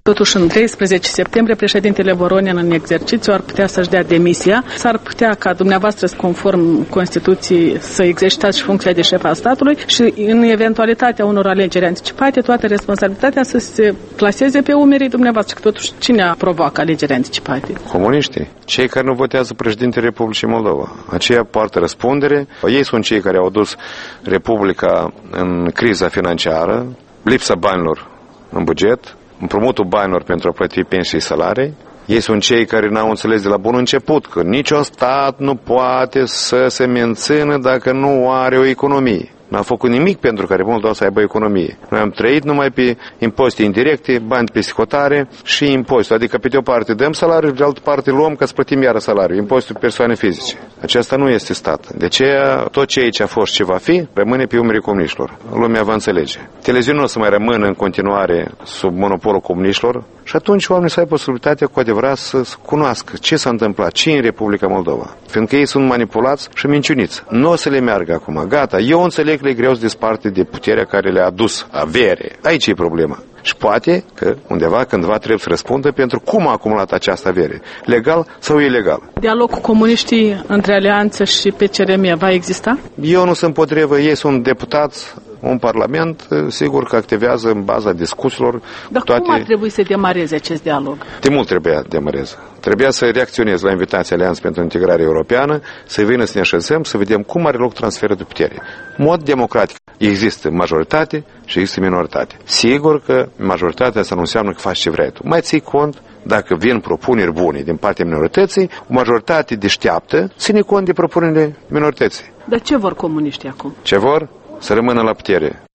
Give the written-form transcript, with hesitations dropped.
Totuși, în 13 septembrie, președintele Voronin în exercițiu ar putea să-și dea demisia. S-ar putea ca dumneavoastră, conform Constituției, să exercitați și funcția de șef al statului și în eventualitatea unor alegeri anticipate, toată responsabilitatea să se plaseze pe umerii dumneavoastră. Că totuși, cine provoacă alegeri anticipate? Comuniștii. Cei care nu votează președintele Republicii Moldova. Aceia poartă răspundere. Ei sunt cei care au dus Republica în criza financiară, lipsa banilor în buget, împrumutul banilor pentru a plăti pensii și salarii. Ei sunt cei care n-au înțeles de la bun început că niciun stat nu poate să se mențină dacă nu are o economie. N-a făcut nimic pentru ca Moldova să aibă economie. Noi am trăit numai pe impozite indirecte, bani pe psihotare și impozite. Adică pe de o parte dăm salariu, de altă parte luăm ca să plătim iară salariu. Impozitul persoane fizice. Aceasta nu este stat. De aceea tot ce a fost și va fi, rămâne pe umerii comuniștilor. Lumea va înțelege. Televiziunea o să mai rămână în continuare sub monopolul comuniștilor și atunci oamenii să aibă posibilitatea cu adevărat să cunoască ce s-a întâmplat, ce în Republica Moldova. Fiindcă ei sunt manipulați și minciuniți. Nu o să le meargă acum. Gata. Eu înțeleg că le greu să desparte de puterea care le-a adus avere. Aici e problema. Și poate că undeva, cândva trebuie să răspundă pentru cum a acumulat această avere. Legal sau ilegal. Dialog cu comuniștii între Alianță și PCRM va exista? Eu nu sunt împotrivă. Ei sunt deputați. Un parlament, sigur că activează în baza discuțiilor. Dar toate... cum ar trebui să demareze acest dialog? De mult trebuia demareze. Trebuia să reacționeze la invitația Alianței pentru Integrare Europeană, să vină să ne așezăm, să vedem cum are loc transferul de putere. În mod democratic. Există majoritate și există minoritate. Sigur că majoritatea asta nu înseamnă că faci ce vrei tu. Mai ții cont, dacă vin propuneri bune din partea minorității, o majoritate deșteaptă ține cont de propunerile minorității. Dar ce vor comuniștii acum? Ce vor? Să rămână la putere.